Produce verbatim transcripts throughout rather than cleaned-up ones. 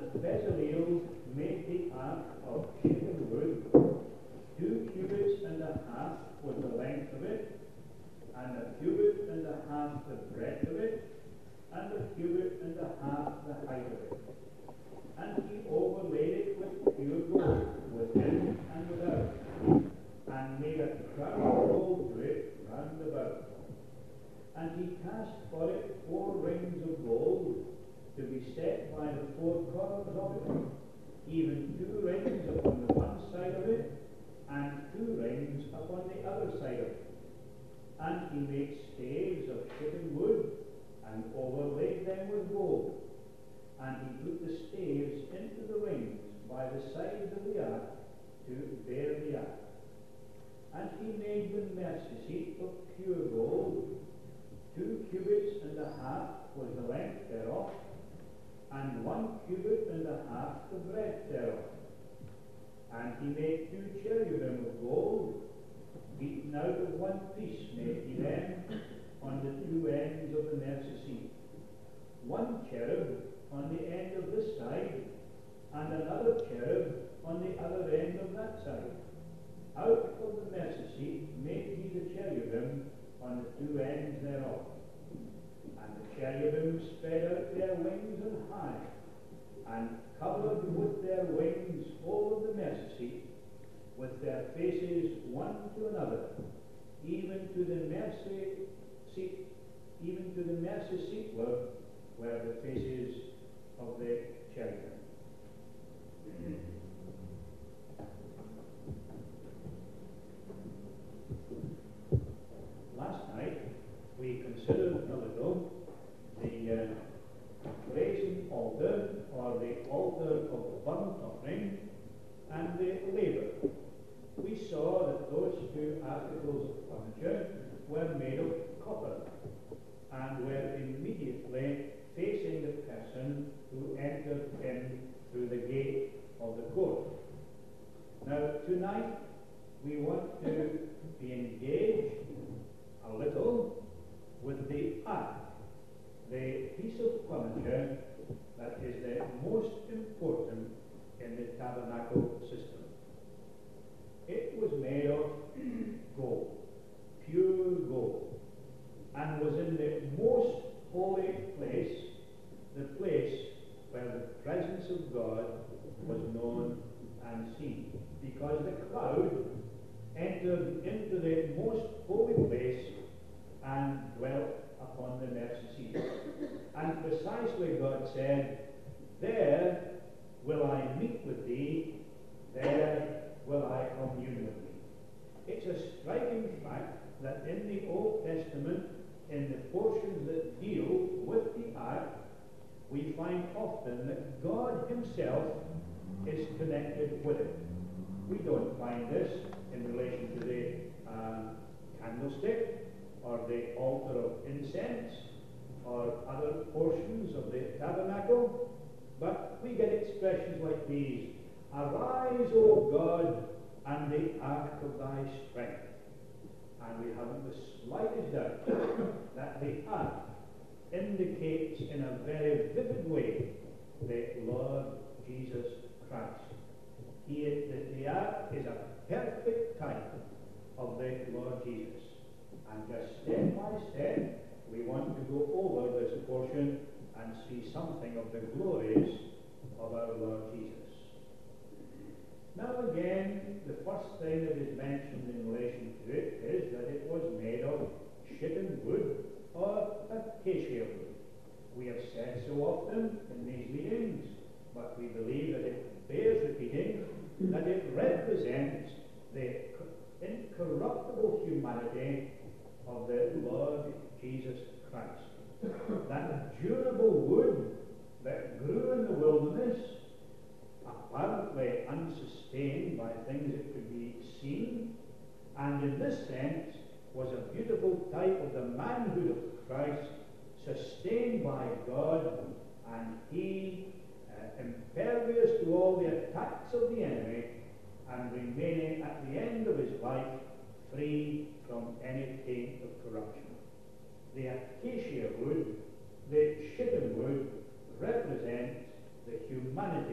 Bezaleel made the ark of shittim wood. Two cubits and a half was the length of it, and a cubit and a half the breadth of it, and a cubit and a half the height of it. And he overlaid it with pure gold, within and without, and made a crown of gold to it round about. And he cast for it four rings of gold, to be set by the four corners of it, even two rings upon the one side of it, and two rings upon the other side of it. And he made staves of shittim wood, and overlaid them with gold. And he put the staves into the rings by the sides of the ark, to bear the ark. And he made the mercy seat of pure gold. Two cubits and a half was the length thereof, and one cubit and a half the breadth thereof. And he made two cherubim of gold, beaten out of one piece made he them on the two ends of the mercy seat. One cherub on the end of this side, and another cherub on the other end of that side. Out of the mercy seat made he the cherubim on the two ends thereof. And the cherubim spread out their wings on high, and covered with their wings all of the mercy seat, with their faces one to another, even to the mercy seat, even to the mercy seat were, were the faces of the cherubim. Last night we considered a little the uh, brazen altar, or the altar of the burnt offering, and the laver. We saw that those two articles of furniture were made of copper, and were immediately facing the person who entered in through the gate of the court. Now, tonight we want to be engaged a little with the ark, the piece of furniture that is the most important in the tabernacle system. It was made of gold, pure gold, and was in the most holy place, the place where the presence of God was known and seen, because the cloud entered into the most holy place and dwelt upon the mercy seat. And precisely God said, "There will I meet with thee, there will I commune with thee." It's a striking fact that in the Old Testament, in the portions that deal with the ark, we find often that God himself is connected with it. We don't find this in relation to the uh, candlestick, or the altar of incense, or other portions of the tabernacle, but we get expressions like these: "Arise, O God, and the ark of thy strength." And we haven't the slightest doubt that the ark indicates in a very vivid way the Lord Jesus Christ. He is, the, the ark is a perfect type of the Lord Jesus. And just step by step, we want to go over this portion and see something of the glories of our Lord Jesus. Now again, the first thing that is mentioned in relation to it is that it was made of shittim wood or acacia wood. We have said so often in these meetings, but we believe that it bears repeating, that it represents the incorruptible humanity of the Lord Jesus Christ. That durable wood that grew in the wilderness, apparently unsustained by things that could be seen, and in this sense was a beautiful type of the manhood of Christ, sustained by God, and he uh, impervious to all the attacks of the enemy, and remaining at the end of his life free from any taint of corruption. The acacia wood, the shittim wood, represents the humanity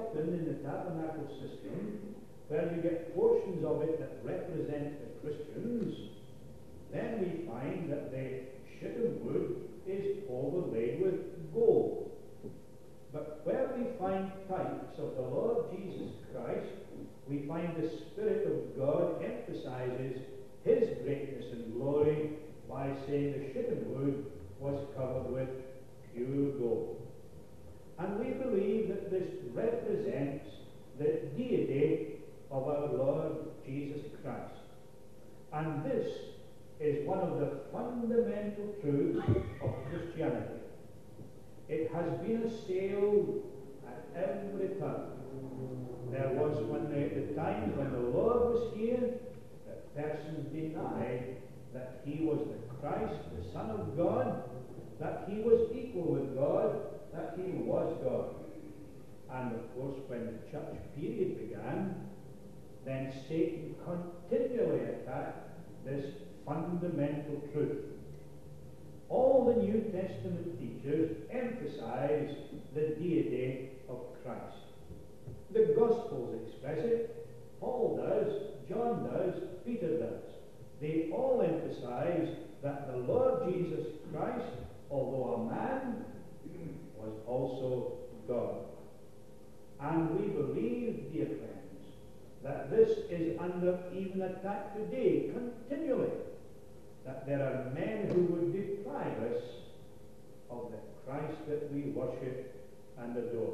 often in the tabernacle system, where you get portions of it that represent the Christians, then we find that the shittim wood is overlaid with gold. But where we find types of the Lord Jesus Christ, we find the Spirit of God emphasizes his greatness and glory by saying the shittim wood was covered with pure gold. And we believe that this represents the deity of our Lord Jesus Christ. And this is one of the fundamental truths of Christianity. It has been assailed at every turn. There was when the, the times when the Lord was here, that persons denied that he was the Christ, the Son of God, that he was equal with God, that he was God. And of course, when the church period began, then Satan continually attacked this fundamental truth. All the New Testament teachers emphasize the deity of Christ. The Gospels express it. Paul does, John does, Peter does. They all emphasize that the Lord Jesus Christ, although a man, was also God. And we believe, dear friends, that this is under even attack today, continually, that there are men who would deprive us of the Christ that we worship and adore.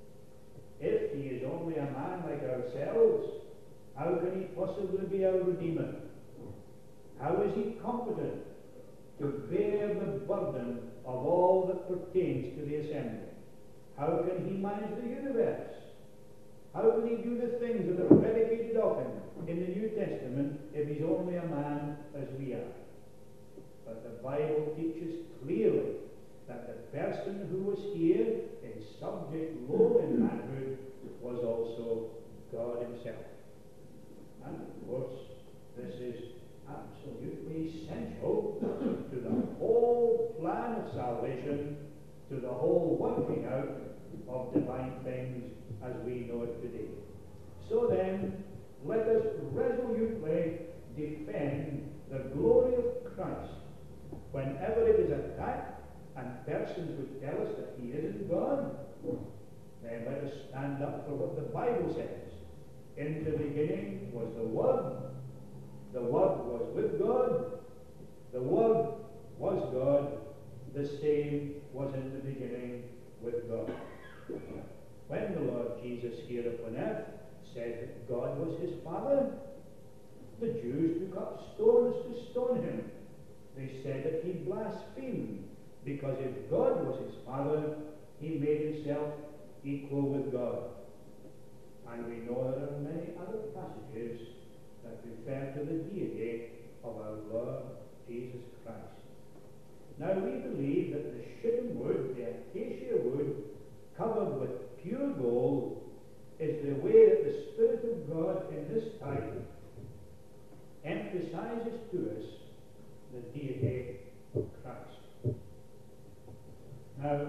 If he is only a man like ourselves, how can he possibly be our Redeemer? How is he competent to bear the burden of all that pertains to the assembly? How can he manage the universe? How can he do the things that are predicated of him in the New Testament if he's only a man as we are? But the Bible teaches clearly that the person who was here in subject low in manhood was also God himself. And of course, this is absolutely essential to the whole plan of salvation, to the whole working out of divine things as we know it today. So then, let us resolutely defend the glory of Christ whenever it is attacked and persons would tell us that he isn't God. Then let us stand up for what the Bible says. In the beginning was the Word. The Word was with God. The Word was God. The same was in the beginning with God. When the Lord Jesus here upon earth said that God was his Father, the Jews took up stones to stone him. They said that he blasphemed, because if God was his Father, he made himself equal with God. And we know there are many other passages that refer to the deity of our Lord Jesus Christ. Now we believe that the shittim wood, the acacia wood, covered with pure gold, is the way that the Spirit of God in this time emphasizes to us the deity of Christ. Now,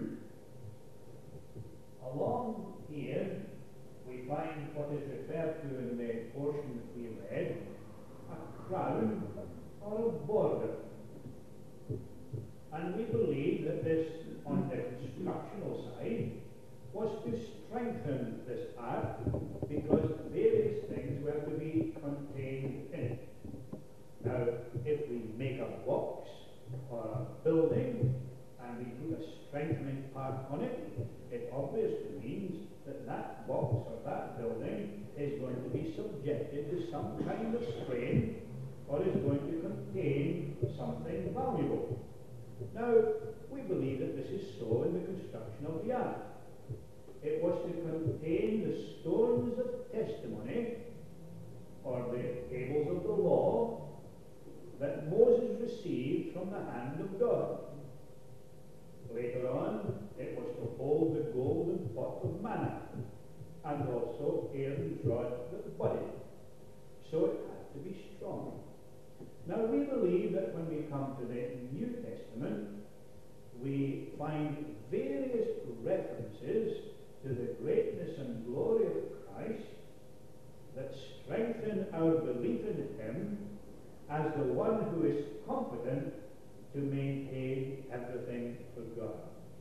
along here, we find what is referred to in the portion that we read, a crown or a border. And we believe that this, on the constructional side, was to strengthen this ark, because various things were to be contained in it. Now, if we make a box or a building and we put a strengthening part on it, it obviously means that that box or that building is going to be subjected to some kind of strain, or is going to contain something valuable. Now, we believe that this is so in the construction of the ark. It was to contain the stones of testimony, or the tables of the law, that Moses received from the hand of God. Later on, it was to hold the golden pot of manna, and also Aaron's rod that budded. So it had to be strong. Now we believe that when we come to the New Testament, we find various references to the greatness and glory of Christ that strengthen our belief in him as the one who is competent to maintain everything for God.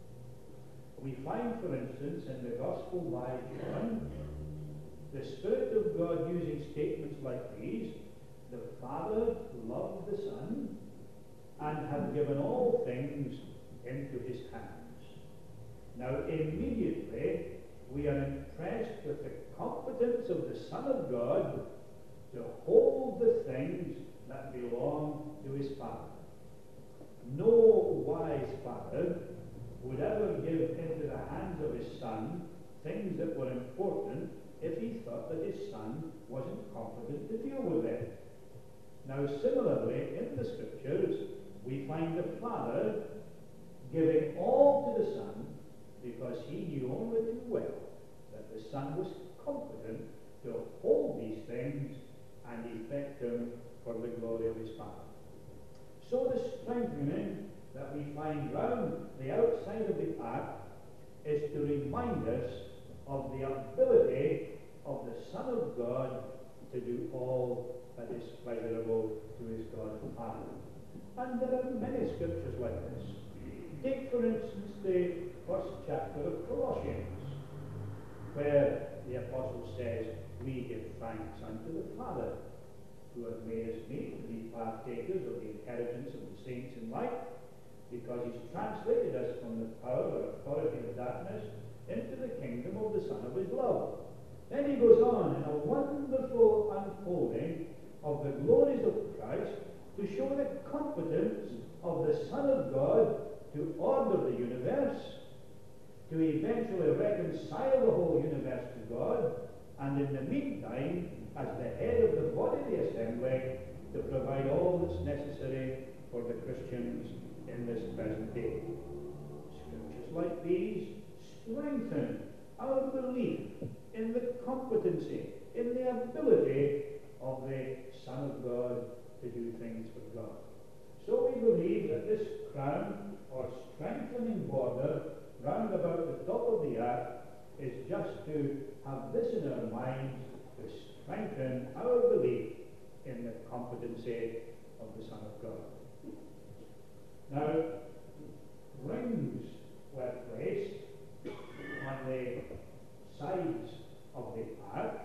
We find, for instance, in the Gospel by John, the Spirit of God using statements like these: the Father loved the Son and had given all things into his hands. Now, immediately, we are impressed with the competence of the Son of God to hold the things that belong to his Father. No wise father would ever give into the hands of his son things that were important if he thought that his son wasn't competent to deal with them. Now, similarly, in the Scriptures, we find the Father giving all to the Son because he knew only too well that the Son was competent to hold these things and effect them for the glory of his Father. So the strengthening that we find round the outside of the ark is to remind us of the ability of the Son of God to do all that is pleasurable to his God and Father. And there are many scriptures like this. Take, for instance, the first chapter of Colossians, where the apostle says, "We give thanks unto the Father, who hath made us meet to be partakers of the inheritance of the saints in light, because he's translated us from the power or authority of darkness into the kingdom of the Son of his love." Then he goes on in a wonderful unfolding of the glories of Christ to show the competence of the Son of God to order the universe, to eventually reconcile the whole universe to God, and in the meantime, as the head of the body of the assembly, to provide all that's necessary for the Christians in this present day. Scriptures like these strengthen our belief in the competency, in the ability of the Son of God to do things for God. So we believe that this crown or strengthening border round about the top of the ark is just to have this in our minds to strengthen our belief in the competency of the Son of God. Now, rings were placed on the sides of the ark,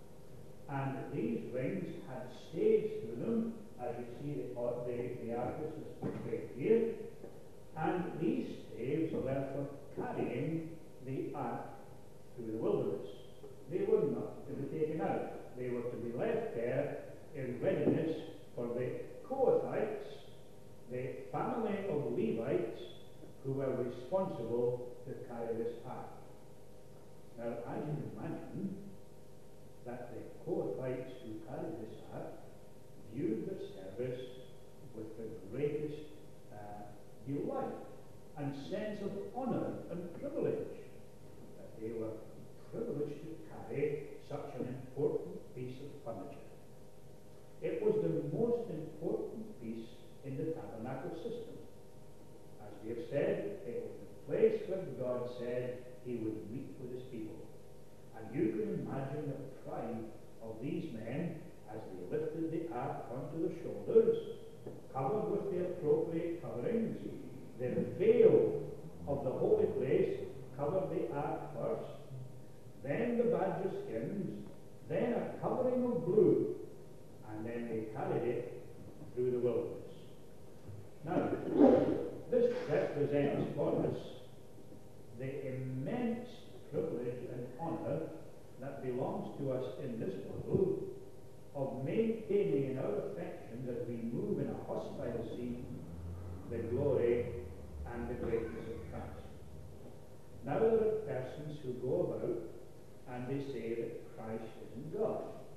and these rings had staves through them, as you see the, the, the ark is displayed here, and these staves were for carrying the ark through the wilderness. They were not to be taken out. They were to be left there in readiness for the Kohathites, the family of Levites, who were responsible to carry this ark. Now, I can imagine that the Kohathites who carried this ark viewed their service with the greatest uh, delight and sense of honor and privilege, that they were privileged to carry such an important piece of furniture. It was the most important piece in the tabernacle system. As we have said, it was the place where God said he would meet with his people. And you can imagine the pride of these men as they lifted the ark onto their shoulders, covered with the appropriate coverings. The veil of the holy place covered the ark first, then the badger skins, then a covering of blue, and then they carried it through the wilderness. Now, this represents for us the immense privilege and honor that belongs to us in this world of maintaining in our affections as we move in a hostile scene the glory and the greatness of Christ. Now there are persons who go about and they say that Christ isn't God.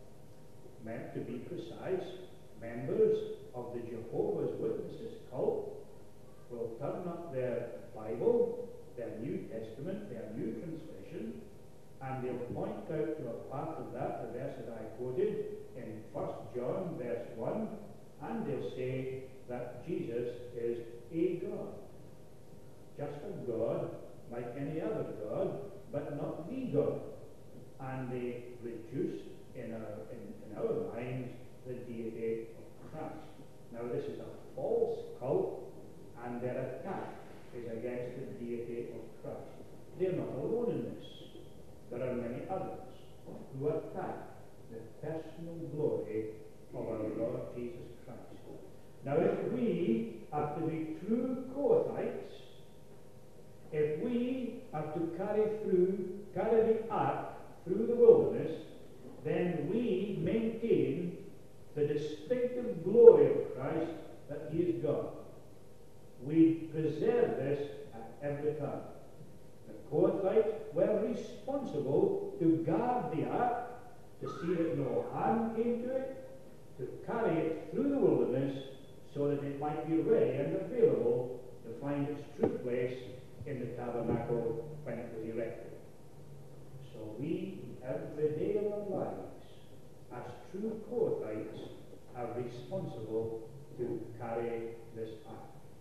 Meant to be precise, members of the Jehovah's Witnesses cult will turn up their Bible, their New Testament, their New Translation, and they'll point out to a part of that, the verse that I quoted in First John verse one, and they'll say that Jesus is a God. Just a God like any other God, but not the God. and they reduce in our, in, in our minds the deity of Christ. Now this is a false cult, and their attack is against the deity of Christ. They're not alone in this. There are many others who attack the personal glory of our Lord Jesus Christ. Now if we are to be true Kohathites, if we are to carry through, carry the ark through the wilderness, then we maintain the distinctive glory of Christ that he is God. We preserve this at every time. The Kohathites were responsible to guard the ark, to see that no harm came to it, to carry it through the wilderness so that it might be ready and available to find its true place in the tabernacle when it was erected. So we, every day of our lives, as true Kohathites, are responsible to carry this ark.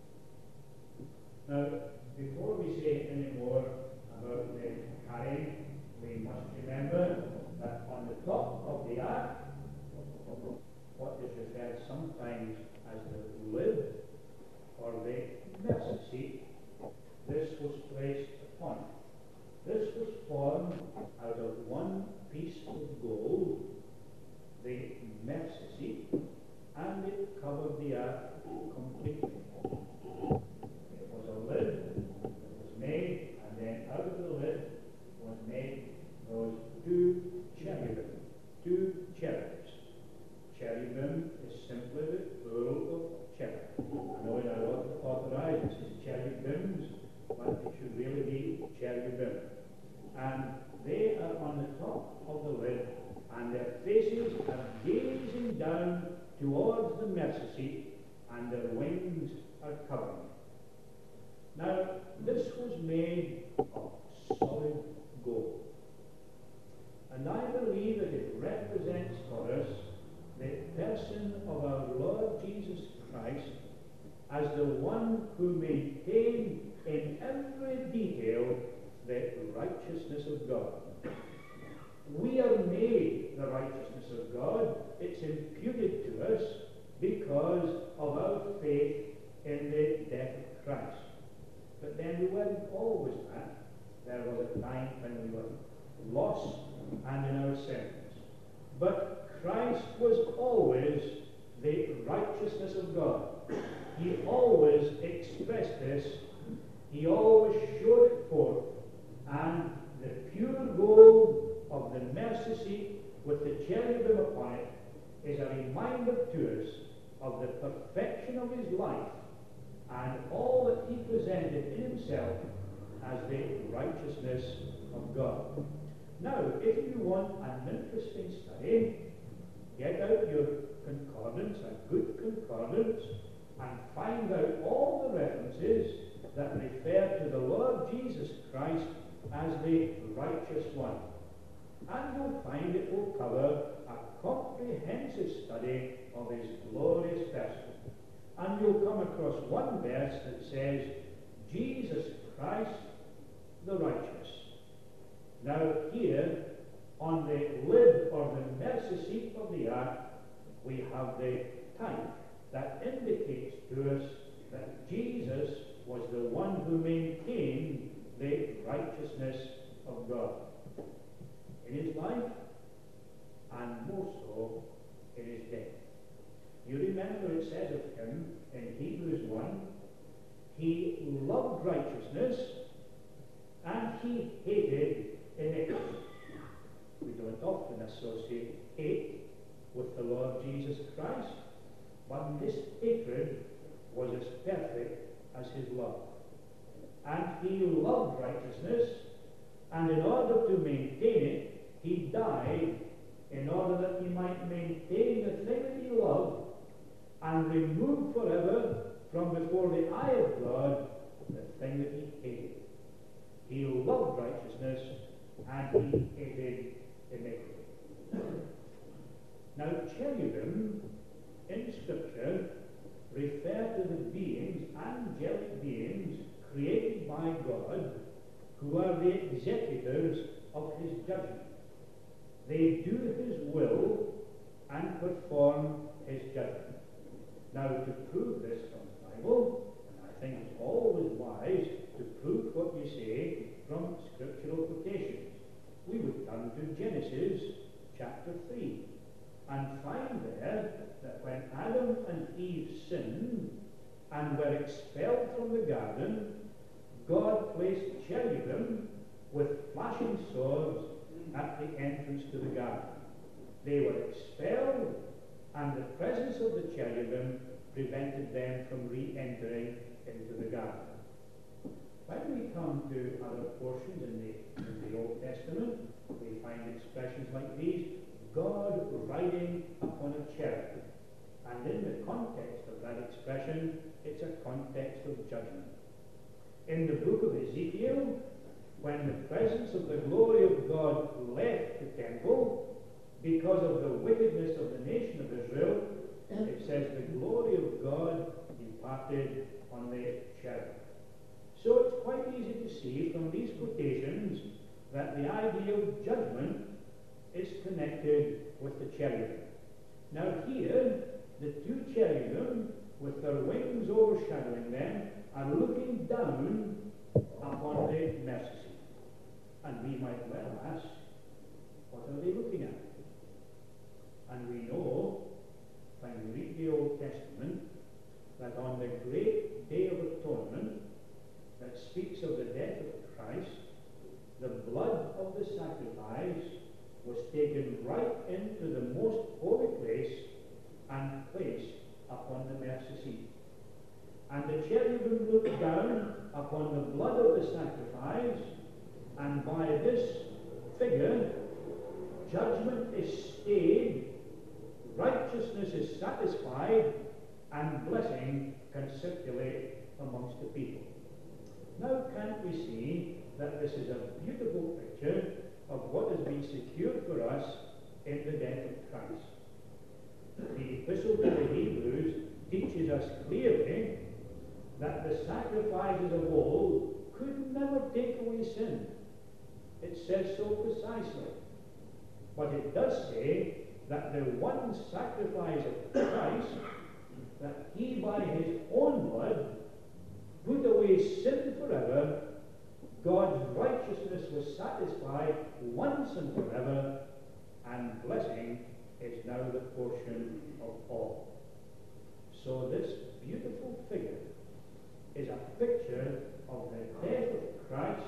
Now, before we say any more about the carrying, we must remember that on the top of the ark, what is referred sometimes as the lid or the mercy seat, this was placed upon. This was formed out of one piece of gold, the mercy seat, and it covered the ark completely. It was a lid that was made, and then out of the lid was made those two cherubim, two cherubs. Cherubim is simply the plural of cherub. I know in our lot of authorized it says cherubims, but it should really be cherubim. And they are on the top of the lid, and their faces are gazing down towards the mercy seat, and their wings are covering. Now, this was made of solid gold. And I believe that it represents for us the person of our Lord Jesus Christ as the one who maintained in every detail the righteousness of God. We are made the righteousness of God. It's imputed to us because of our faith in the death of Christ. But then we weren't always that. There was a time when we were lost and in our sins. But Christ was always the righteousness of God. He always expressed this. He always showed it forth. And the pure gold of the mercy seat with the cherubim upon it is a reminder to us of the perfection of his life and all that he presented in himself as the righteousness of God. Now, if you want an interesting study, get out your concordance, a good concordance, and find out all the references that refer to the Lord Jesus Christ as the righteous one. And you'll find it will cover a comprehensive study of his glorious person. And you'll come across one verse that says, Jesus Christ the righteous. Now here, on the lid or the mercy seat of the ark, we have the type that indicates to us that Jesus was the one who maintained the righteousness of God in his life, and more so in his death. You remember it says of him in Hebrews one, he loved righteousness and he hated iniquity. We don't often associate hate with the Lord Jesus Christ, but this hatred was as perfect as his love. And he loved righteousness, and in order to maintain it, he died in order that he might maintain the thing that he loved and remove forever from before the eye of God the thing that he hated. He loved righteousness and he hated iniquity. Now, cherubim in Scripture refer to the beings, angelic beings, created by God, who are the executors of his judgment. They do his will and perform his judgment. Now, to prove this from the Bible, and I think it's always wise to prove what you say from scriptural quotations, we would turn to Genesis chapter three and find there that when Adam and Eve sinned and were expelled from the garden, God placed cherubim with flashing swords at the entrance to the garden. They were expelled, and the presence of the cherubim prevented them from re-entering into the garden. When we come to other portions in the, in the Old Testament, we find expressions like these: God riding upon a cherub. And in the context of that expression, it's a context of judgment. In the book of Ezekiel, when the presence of the glory of God left the temple because of the wickedness of the nation of Israel, it says the glory of God departed on the cherub. So it's quite easy to see from these quotations that the idea of judgment is connected with the cherubim. Now here, the two cherubim, with their wings overshadowing them, are looking down upon the mercy seat. And we might well ask, what are they looking at? And we know, when we read the Old Testament, that on the great day of atonement that speaks of the death of Christ, the blood of the sacrifice was taken right into the most holy place and placed upon the mercy seat. And the cherubim looked down upon the blood of the sacrifice, and by this figure, judgment is stayed, righteousness is satisfied, and blessing can circulate amongst the people. Now, can't we see that this is a beautiful picture of what has been secured for us in the death of Christ? The Epistle to the Hebrews teaches us clearly that the sacrifices of old could never take away sin. It says so precisely. But it does say that the one sacrifice of Christ, that he by his own blood put away sin forever, God's righteousness was satisfied once and forever, and blessing is now the portion of all. So this beautiful figure is a picture of the death of Christ,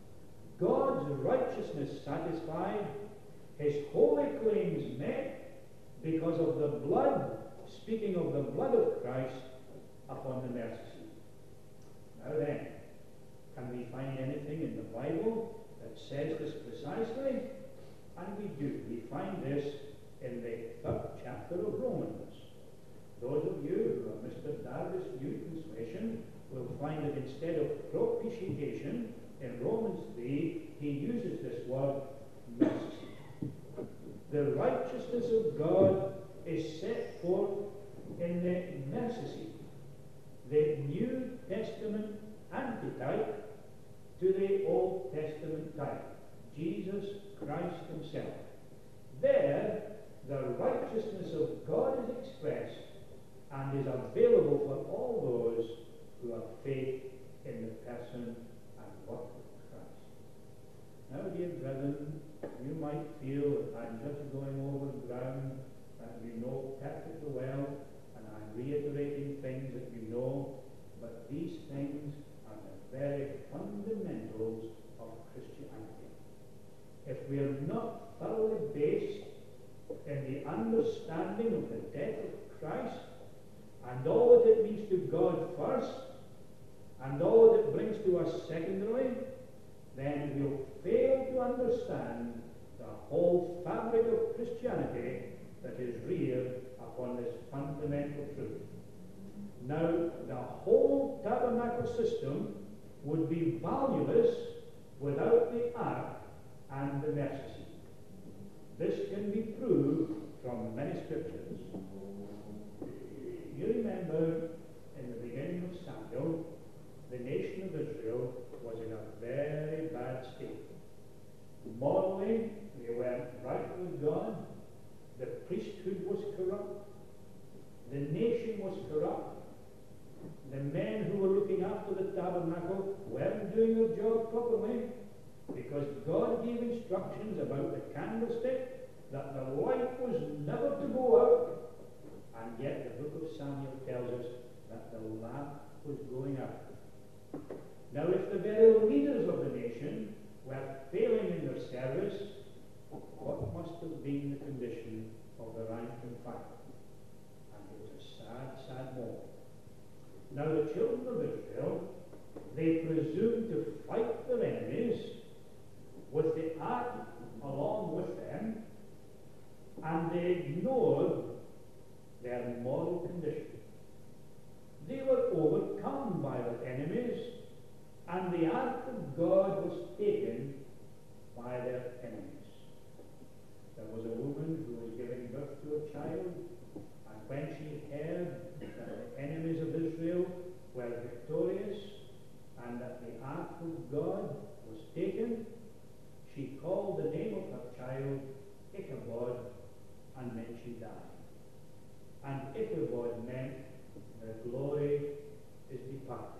God's righteousness satisfied, his holy claims met because of the blood, speaking of the blood of Christ, upon the mercy seat. Now then, can we find anything in the Bible that says this precisely? And we do. We find this in the third chapter of Romans. Those of you who are Mister Darby's New Translation will find that instead of propitiation, in Romans three, he uses this word, mercy. The righteousness of God is set forth in the mercy seat, the New Testament antitype to the Old Testament type, Jesus Christ himself. There, the righteousness of God is expressed and is available for all those who have faith in the person and work of Christ. Now, dear brethren, you might feel that I'm just going over ground that you know perfectly well, and I'm reiterating things that you know, but these things are the very fundamentals of Christianity. If we are not thoroughly based in the understanding of the death of Christ, and all that it means to God first, and all that it brings to us secondarily, then we'll fail to understand the whole fabric of Christianity that is reared upon this fundamental truth. Now, the whole tabernacle system would be valueless without the ark and the mercy seat. This can be proved from many scriptures. You remember in the beginning of Samuel, the nation of Israel was in a very bad state. Morally, they were right with God. The priesthood was corrupt. The nation was corrupt. The men who were looking after the tabernacle weren't doing their job properly, because God gave instructions about the candlestick that the light was never to go out, and yet the book of Samuel tells us that the lamp was going out. Now, if the very leaders of the nation were failing in their service, what must have been the condition of the rank and file? And it was a sad, sad moment. Now, the children of Israel, they presumed to fight their enemies with the ark along with them, and they ignored their moral condition. They were overcome by their enemies, and the ark of God was taken by their enemies. There was a woman who was giving birth to a child, and when she heard that the enemies of Israel were victorious and that the ark of God was taken, she called the name of her child Ichabod, and then she died. And Ichabod meant the glory is departed.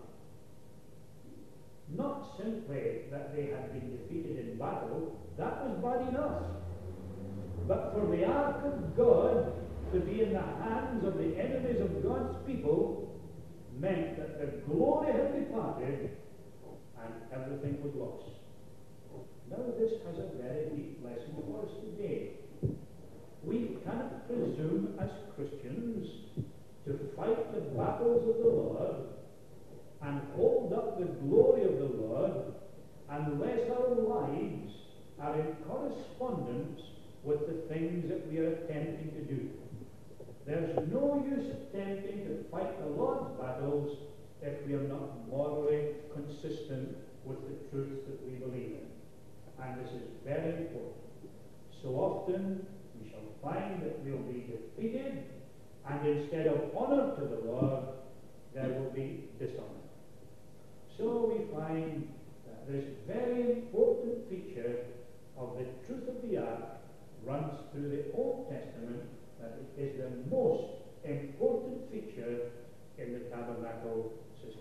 Not simply that they had been defeated in battle, that was bad enough. But for the ark of God to be in the hands of the enemies of God's people meant that the glory had departed and everything was lost. Now this has a very deep lesson for us today. We cannot presume as Christians to fight the battles of the Lord and hold up the glory of the Lord unless our lives are in correspondence with the things that we are attempting to do. There's no use attempting to fight the Lord's battles if we are not morally consistent with the truths that we believe in. And this is very important. So often we shall find that we'll be defeated, and instead of honor to the Lord, there will be dishonor. So we find that this very important feature of the truth of the ark runs through the Old Testament, that it is the most important feature in the tabernacle system.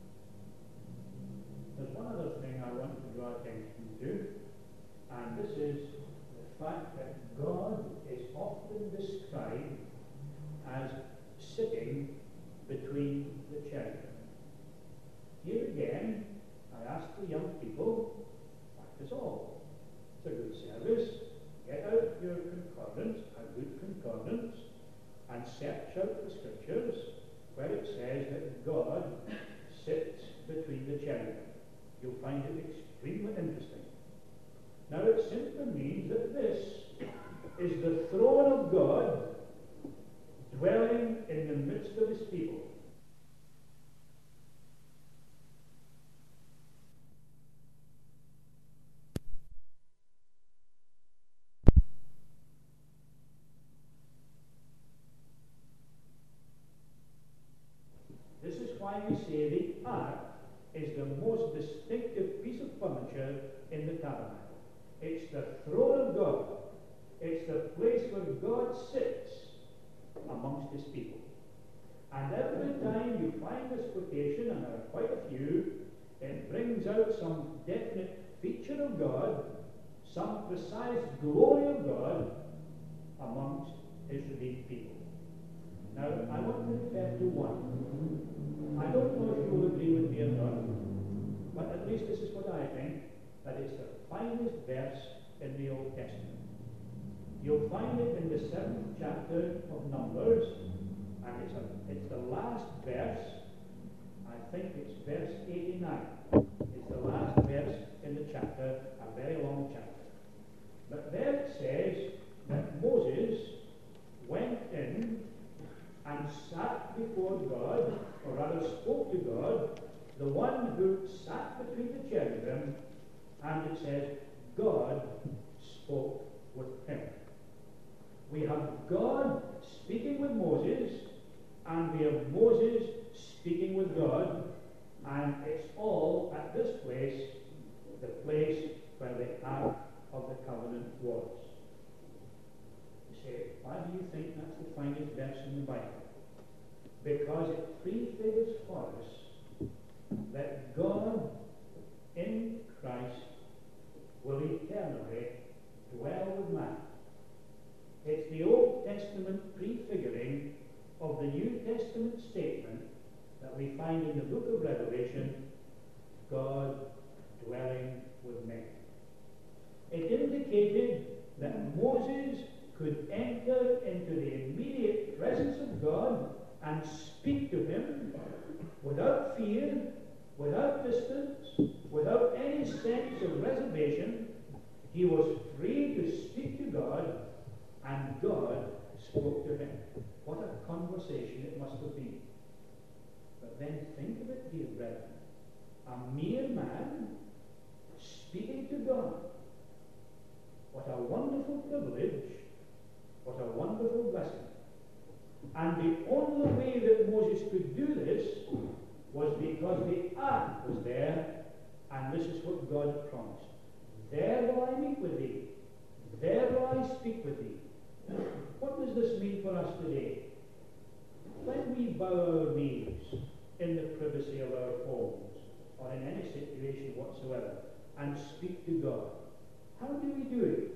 There's one other thing I want to draw attention to, and this is the fact that God is often described as sitting between the cherubim. Here again, I ask the young people, practice all. It's a good service. Get out your concordance, a good concordance, and search out the scriptures where it says that God sits between the cherubim. You'll find it extremely interesting. Now it simply means that this is the throne of God dwelling in the midst of his people. This is why we say the ark is the most distinctive piece of furniture in the tabernacle. It's the throne of God. It's the place where God sits amongst his people. And every time you find this quotation, and there are quite a few, it brings out some definite feature of God, some precise glory of God amongst his redeemed people. Now, I want to refer to one. I don't know if you will agree with me or not, but at least this is what I think, that it's the finest verse in the Old Testament. You'll find it in the seventh chapter of Numbers, and it's, a, it's the last verse. I think it's verse eighty-nine. It's the last verse in the chapter, a very long chapter. But there it says that Moses went in and sat before God, or rather spoke to God, the one who sat between the cherubim, and it says, God spoke with him. We have God speaking with Moses, and we have Moses speaking with God, and it's all at this place, the place where the Ark of the Covenant was. say, why do you think that's the finest verse in the Bible? Because it prefigures for us that God in Christ will eternally dwell with man. It's the Old Testament prefiguring of the New Testament statement that we find in the book of Revelation, God dwelling with men. It indicated that Moses could enter into the immediate presence of God and speak to him without fear, without distance, without any sense of reservation. He was free to speak to God, and God spoke to him. What a conversation it must have been. But then think of it, dear brethren. A mere man speaking to God. What a wonderful privilege. What a wonderful blessing. And the only way that Moses could do this was because the ark was there, and this is what God had promised. There will I meet with thee. There will I speak with thee. What does this mean for us today? When we bow our knees in the privacy of our homes, or in any situation whatsoever, and speak to God, how do we do it?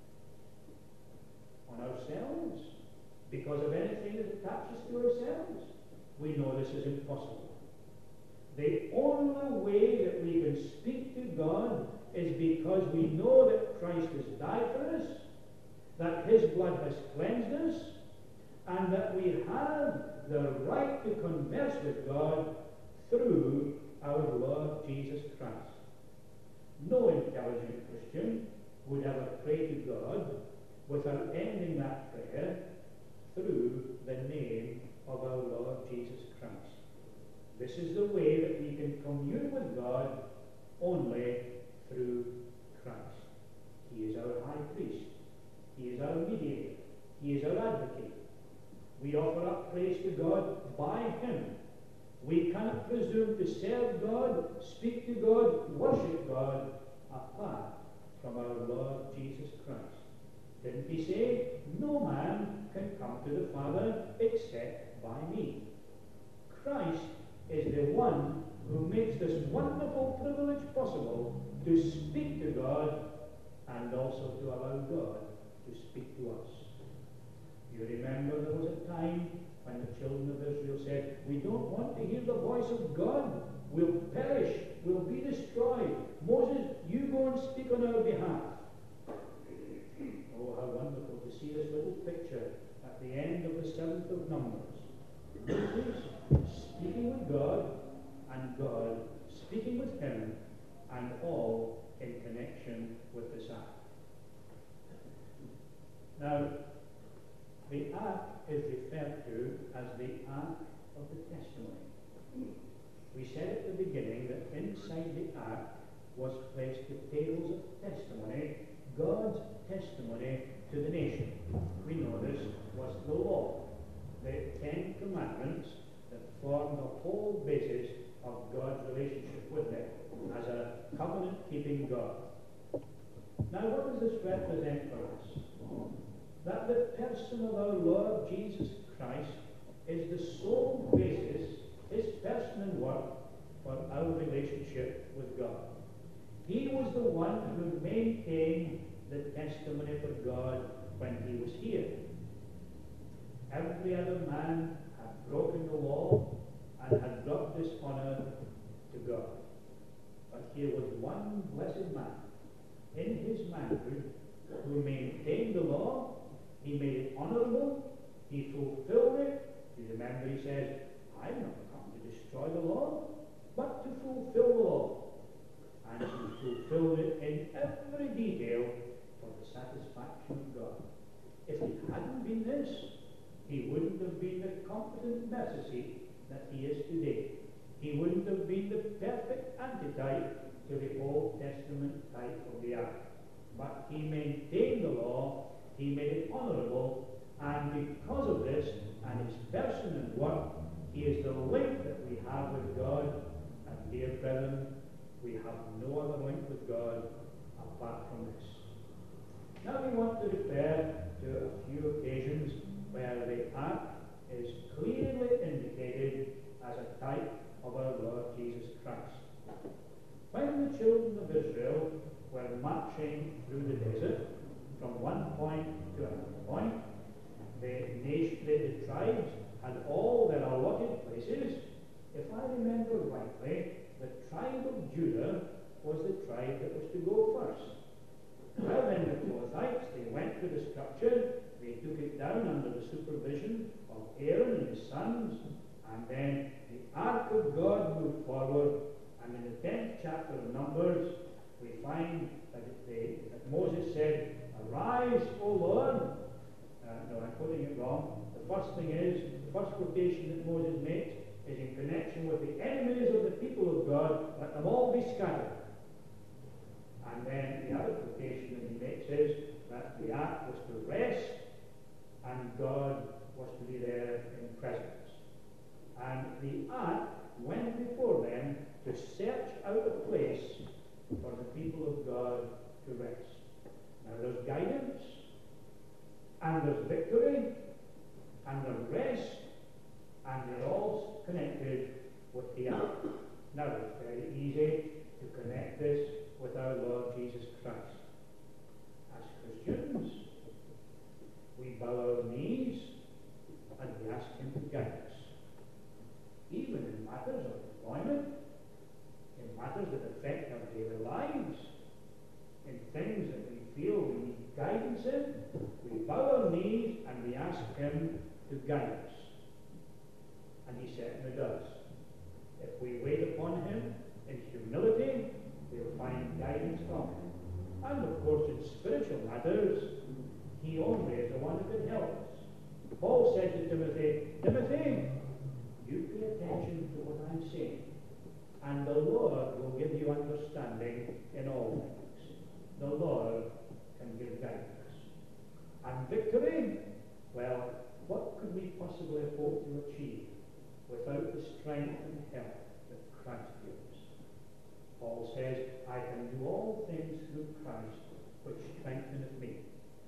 On ourselves? Because of anything that attaches to ourselves? We know this is impossible. The only way that we can speak to God is because we know that Christ has died for us, that his blood has cleansed us, and that we have the right to converse with God through our Lord Jesus Christ. No intelligent Christian would ever pray to God without ending that prayer through the name of our Lord Jesus Christ. This is the way that we can commune with God only through Christ. He is our high priest. He is our mediator. He is our advocate. We offer up praise to God by him. We cannot presume to serve God, speak to God, worship God apart from our Lord Jesus Christ. Didn't he say, no man can come to the Father except by me? Christ is the one who makes this wonderful privilege possible to speak to God and also to allow God to speak to us. You remember there was a time when the children of Israel said, we don't want to hear the voice of God. We'll perish. We'll be destroyed. Moses, you go and speak on our behalf. Oh, how wonderful to see this little picture at the end of the seventh of Numbers. Moses speaking with God, and God speaking with him, and all in connection with this ark. Now, the ark is referred to as the Ark of the Testimony. We said at the beginning that inside the ark was placed the tables of testimony, God's testimony to the nation. We know this was the law, the Ten Commandments that form the whole basis of God's relationship with them as a covenant-keeping God. Now, what does this represent for us? That the person of our Lord Jesus Christ is the sole basis, his person and work, for our relationship with God. He was the one who maintained the testimony for God when he was here. Every other man had broken the law and had brought dishonor to God. But here was one blessed man in his manhood who maintained the law. He made it honorable. He fulfilled it. You remember he says, I've not come to destroy the law, but to fulfill the law. And he fulfilled it in every detail for the satisfaction of God. If it hadn't been this, he wouldn't have been the competent mercy seat that he is today. He wouldn't have been the perfect antitype to the Old Testament type of the ark. But he maintained the law. He made it honorable, and because of this and his person and work, he is the link that we have with God. And dear brethren, we have no other link with God apart from this. Now we want to refer to a few occasions where the ark is clearly indicated as a type of our Lord Jesus Christ. When the children of Israel were marching through the desert from one point to another point, the nation, the, the tribes had all their allotted places. If I remember rightly, the tribe of Judah was the tribe that was to go first. Well then, the Kohathites, they went to the structure, they took it down under the supervision of Aaron and his sons, and then the ark of God moved forward, and in the tenth chapter of Numbers, we find that, it, they, that Moses said, "Arise, O Lord." Uh, no, I'm quoting it wrong. The first thing is, the first quotation that Moses makes is in connection with the enemies of the people of God, let them all be scattered. And then the other quotation that he makes is that the ark was to rest and God was to be there in presence. And the ark went before them to search out a place for the people of God to rest. Now there's guidance, and there's victory, and there's rest, and they're all connected with the ark. Now it's very easy to connect this with our Lord Jesus Christ. As Christians, we bow our knees and we ask Him to guide us. Even in matters of employment, in matters that affect our daily lives, in things that we feel we need guidance in, we bow our knees and we ask Him to guide us. And He certainly does. If we wait upon Him in humility, we'll find guidance from Him. And of course, in spiritual matters, He only is the one who can help us. Paul said to Timothy, Timothy, you pay attention to what I'm saying, and the Lord will give you understanding in all things. The Lord can give guidance. And victory, well, what could we possibly hope to achieve without the strength and help that Christ gives? Paul says, I can do all things through Christ, which strengtheneth me.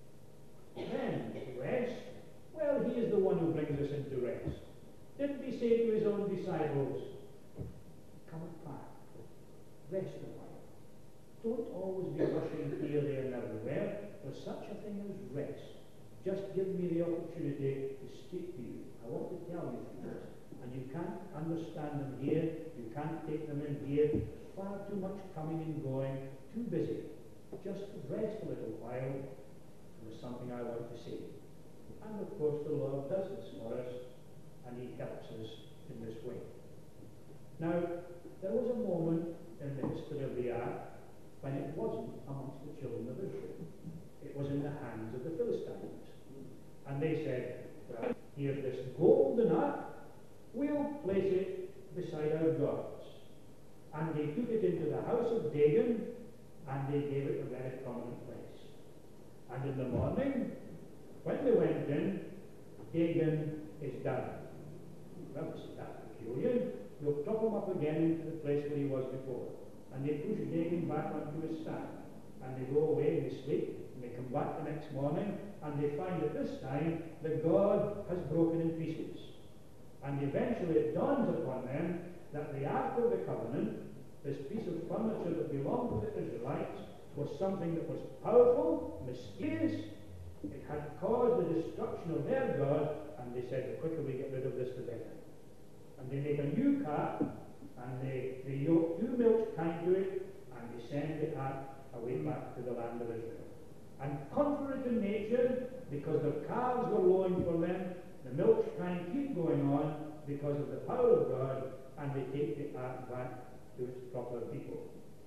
Then, rest, well, He is the one who brings us into rest. Didn't He say to His own disciples, come apart, rest a while. Don't always be rushing here, there, and everywhere. There's such a thing as rest. Just give me the opportunity to speak to you. I want to tell you things, and you can't understand them here, you can't take them in here. There's far too much coming and going, too busy. Just rest a little while. There's something I want to say. And of course the Lord does this for us, and He helps us in this way. Now, there was a moment in the history of the ark when it wasn't amongst the children of Israel. It was in the hands of the Philistines. And they said, well, here's this golden ark, we'll place it beside our gods. And they took it into the house of Dagon, and they gave it a very prominent place. And in the morning, when they went in, Dagon is down. Well, that's peculiar. You'll prop him up again into the place where he was before. And they push Dagon back onto his stand. And they go away and they sleep. And they come back the next morning, and they find that this time the God has broken in pieces. And eventually it dawns upon them that the Ark of the Covenant, this piece of furniture that belonged to the Israelites, was something that was powerful, mysterious. It had caused the destruction of their God, and they said, the quicker we get rid of this, the better. And they make a new calf, and they, they yoke two milch kine to it, and they send the ark away back to the land of Israel. And contrary to nature, because their calves were lowing for them, the milch kine keep going on because of the power of God, and they take the ark back to its proper people.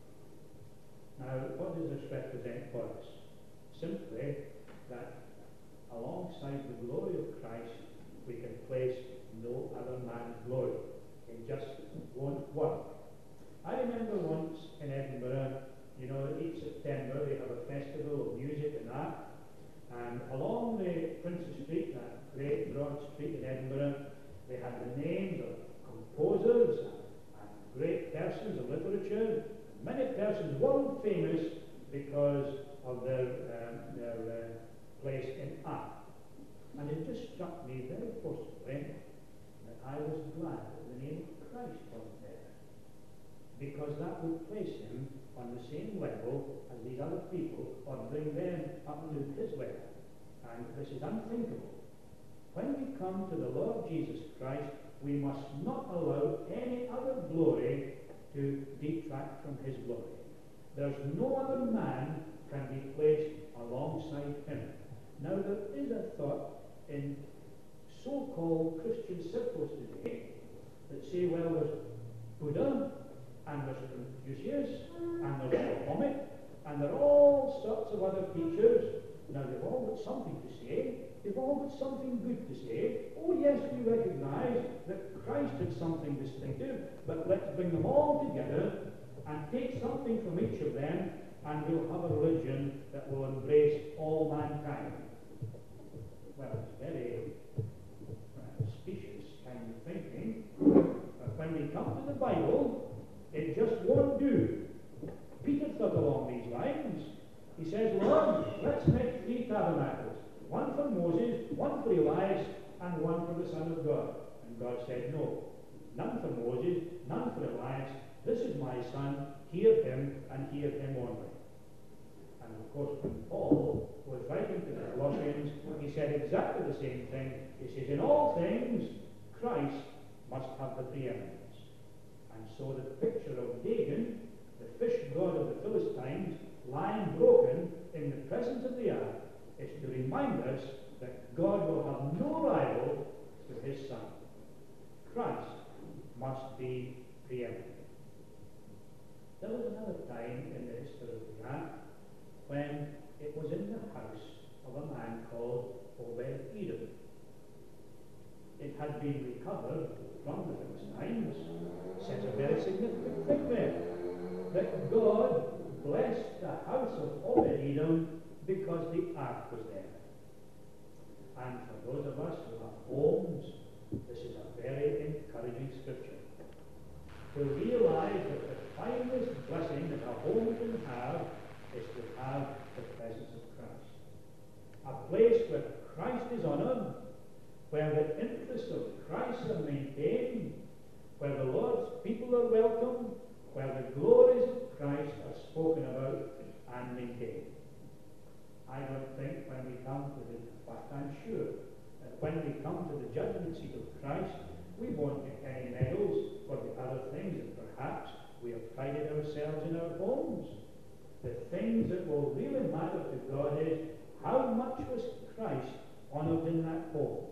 Now, what does this represent for us? Simply that alongside the glory of Christ, we can place no other man's glory. It just won't work. I remember once in Edinburgh, you know, each September they have a festival of music and art, and along the Princes Street, that great broad street in Edinburgh, they had the names of composers and, and great persons of literature, many persons world famous because of their, um, their uh, place in Ark. And it just struck me very forcibly that I was glad that the name of Christ wasn't there, because that would place him on the same level as these other people, or bring them up to his level. And this is unthinkable. When we come to the Lord Jesus Christ, we must not allow any other glory to detract from his glory. There's no other man can be placed alongside him. Now there is a thought in so-called Christian circles today that say, well, there's Buddha, and there's Confucius, and there's Muhammad, and there are all sorts of other teachers. Now they've all got something to say, they've all got something good to say. Oh yes, we recognize that Christ had something distinctive, but let's bring them all together and take something from each of them, and we'll have a religion that will embrace all mankind. Well, it's very uh, specious kind of thinking, but when we come to the Bible, it just won't do. Peter thought along these lines. He says, Lord, let's make three tabernacles, one for Moses, one for Elias, and one for the Son of God. And God said, no, none for Moses, none for Elias. This is my Son, hear him, and hear him only. And of course, when Paul was writing to the Colossians, he said exactly the same thing. He says, in all things, Christ must have the preeminence. And so the picture of Dagon, the fish god of the Philistines, lying broken in the presence of the ark, is to remind us that God will have no rival to his Son. Christ must be preeminent. There was another time in the history of the ark when it was in the house of a man called Obed-Edom. It had been recovered from the Philistines. Says a very significant thing there, that God blessed the house of Obed-Edom because the ark was there. And for those of us who have homes, this is a very encouraging scripture. To realize that the finest blessing that a home can have is to have the presence of Christ. A place where Christ is honored, where the interests of Christ are maintained, where the Lord's people are welcome, where the glories of Christ are spoken about and maintained. I don't think when we come to the, in fact I'm sure, that when we come to the judgment seat of Christ, we won't get any medals for the other things that perhaps we have prided ourselves in our homes. The things that will really matter to God is, how much was Christ honored in that home?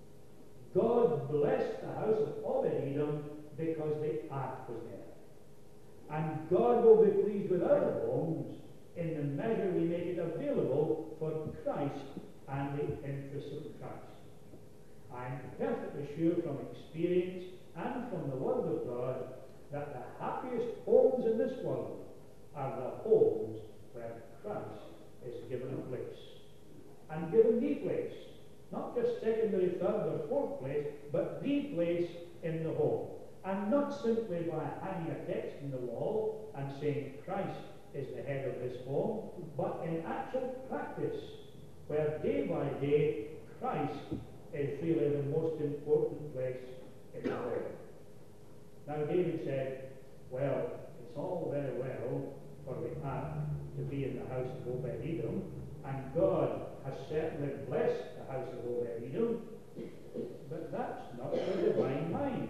God blessed the house of Obed-Edom because the ark was there. And God will be pleased with our homes in the measure we make it available for Christ and the interests of Christ. I'm perfectly sure from experience and from the Word of God that the happiest homes in this world are the homes where Christ is given a place. And given the place. Not just secondary, third, or fourth place, but the place in the home. And not simply by hanging a text in the wall and saying Christ is the head of this home, but in actual practice, where day by day Christ is really the most important place in the home. Now David said, well, it's all very well for the ark to be in the house of Obed-Edom, and God has certainly blessed the house of Obed-Edom, but that's not the divine mind.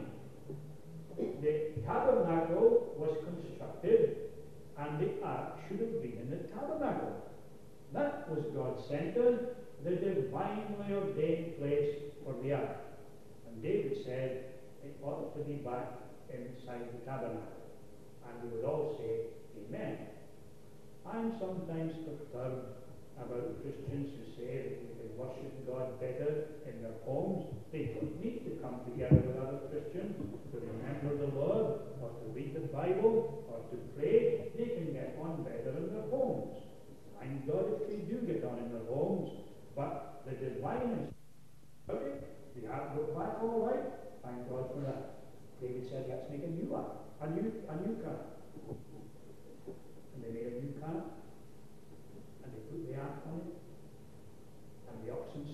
The tabernacle was constructed, and the ark should have been in the tabernacle. That was God-centered, the divinely ordained place for the ark. And David said it ought to be back inside the tabernacle. And we would all say, Amen. I'm sometimes perturbed about Christians who say that they can worship God better in their homes. They don't need to come together with other Christians to remember the Lord, or to read the Bible, or to pray. They can get on better in their homes. Thank God if they do get on in their homes, but the divine is okay. The ark got back all right. Thank God for that. David said, let's make a new ark, a new, a new camp. And they made a new camp, and they put the ark on it.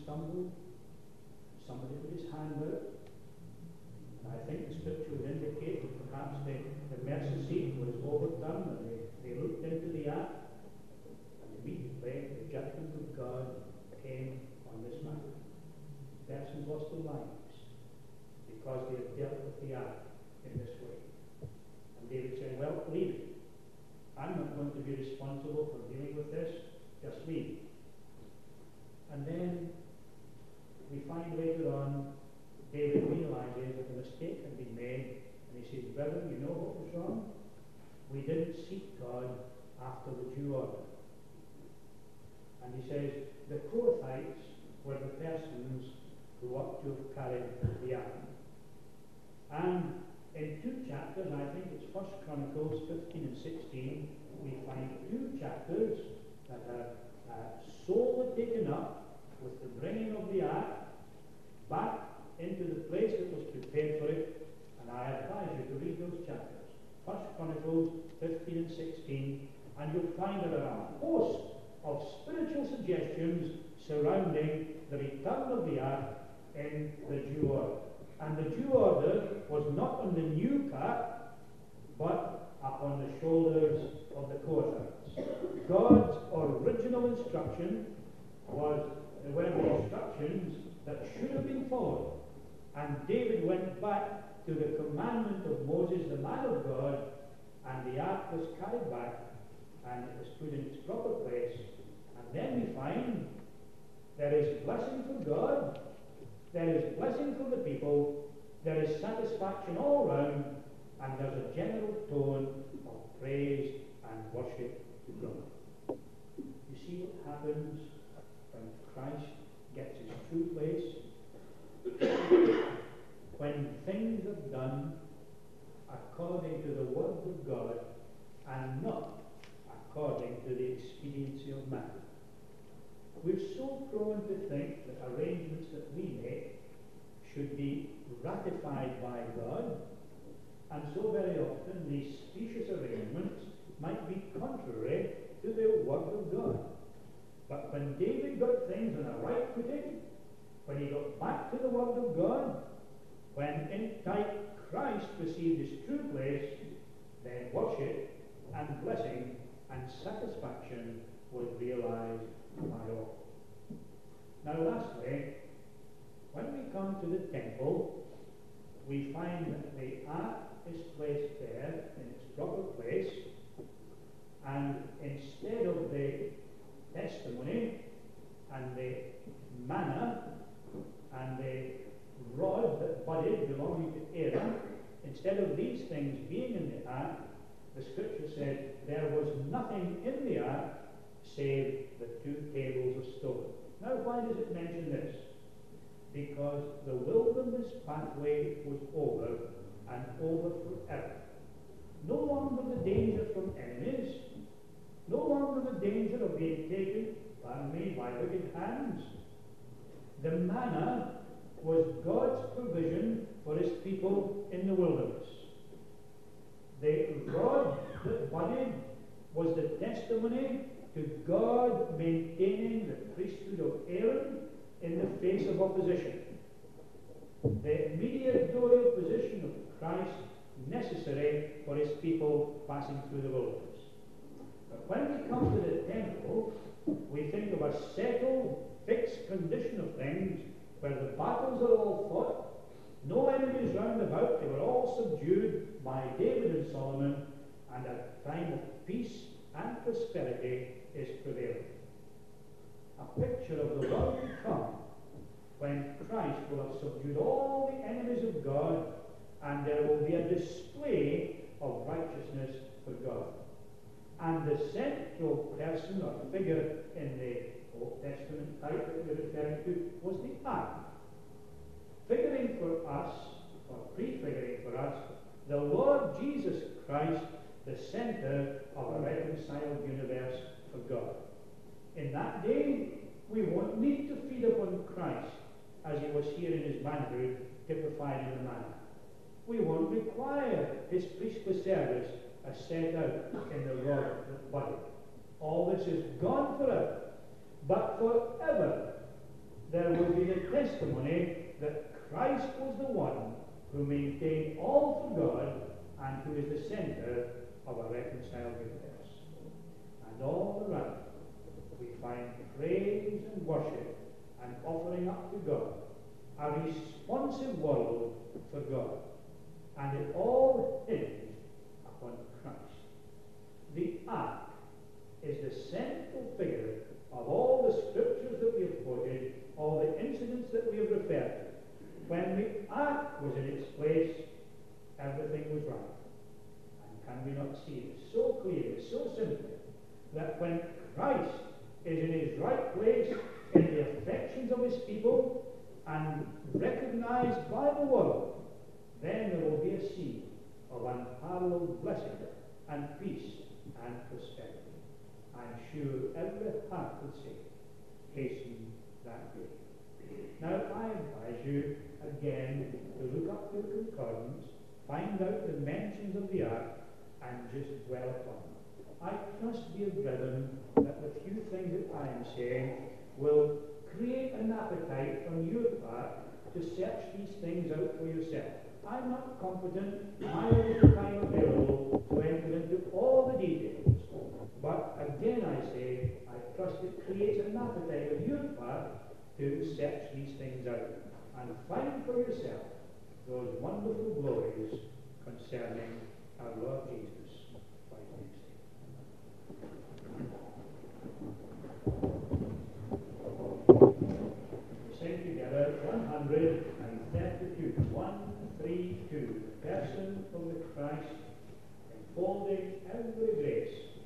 stumbled, somebody put his hand out, and I think the scripture would indicate that perhaps the, the mercy seat was overturned and they, they looked into the ark, and immediately the judgment of God came on this man. Persons lost their lives because they had dealt with the ark in this way. And David said, well, leave it. I'm not going to be responsible for dealing with this, just leave it. And then we find later on David realizes that a mistake had been made, and he says, brother, you know what was wrong? We didn't seek God after the due order. And he says, the Kohathites were the persons who ought to have carried the ark. And in two chapters, I think it's First Chronicles fifteen and sixteen, we find two chapters that are uh, solely taken up with the bringing of the ark back into the place that was prepared for it, and I advise you to read those chapters. First Chronicles fifteen and sixteen, and you'll find there are a host of spiritual suggestions surrounding the return of the ark in the due order. And the due order was not on the new cart, but upon the shoulders of the Kohathites. God's original instruction was were the instructions that should have been followed. And David went back to the commandment of Moses, the man of God, and the ark was carried back, and it was put in its proper place. And then we find there is blessing for God, there is blessing for the people, there is satisfaction all round, and there's a general tone of praise and worship to God. You see what happens when Christ gets his true place? When things are done according to the word of God and not according to the expediency of man. We're so prone to think that arrangements that we make should be ratified by God, and so very often these specious arrangements might be contrary to the word of God. But when David got things on a right footing, when he got back to the word of God, when in type Christ received his true place, then worship and blessing and satisfaction was realized by all. Now lastly, when we come to the temple, we find that the ark is placed there in its proper place, and instead of the testimony and the manna and the rod that budded belonging to Aaron, instead of these things being in the ark, the scripture said there was nothing in the ark save the two tables of stone. Now why does it mention this? Because the wilderness pathway was over, and over forever. No longer the danger from enemies, no longer the danger of being taken, pardon me, by wicked hands. The manna was God's provision for his people in the wilderness. The rod that budded was the testimony to God maintaining the priesthood of Aaron in the face of opposition. The mediatorial position of Christ necessary for his people passing through the wilderness. But when we come to the temple, we think of a settled, fixed condition of things where the battles are all fought, no enemies round about, they were all subdued by David and Solomon, and a time of peace and prosperity is prevailing. A picture of the world to come, when Christ will have subdued all the enemies of God, and there will be a display of righteousness for God. And the central person or figure in the Old Testament type that we're referring to was the ark. Figuring for us, or prefiguring for us, the Lord Jesus Christ, the center of a reconciled universe for God. In that day, we won't need to feed upon Christ as he was here in his manhood, typified in the manna. We won't require his priestly service as set out in the rod that budded. All this is gone forever, but forever there will be the testimony that Christ was the one who maintained all for God and who is the centre of a reconciled universe. And all around we find praise and worship and offering up to God, a responsive world for God, and it all hinged upon Christ. The ark is the central figure of all the scriptures that we have quoted, all the incidents that we have referred to. When the ark was in its place, everything was right. And can we not see this so clearly, so simply, that when Christ is in his right place in the affections of his people and recognized by the world, then there will be a scene of unparalleled blessing and peace and prosperity. I'm sure every heart would say, hasten that day. Now I advise you again to look up your concordance, find out the mentions of the ark, and just dwell upon them. I trust, dear brethren, that the few things that I am saying will create an appetite on your part to search these things out for yourself. I'm not competent, neither is the time available to enter into all the details. But again I say, I trust it creates an appetite on your part to search these things out and find for yourself those wonderful glories concerning our Lord Jesus Christ. We sing together one hundred thirty-two, one thirty-two, the person of the Christ, enfolding every grace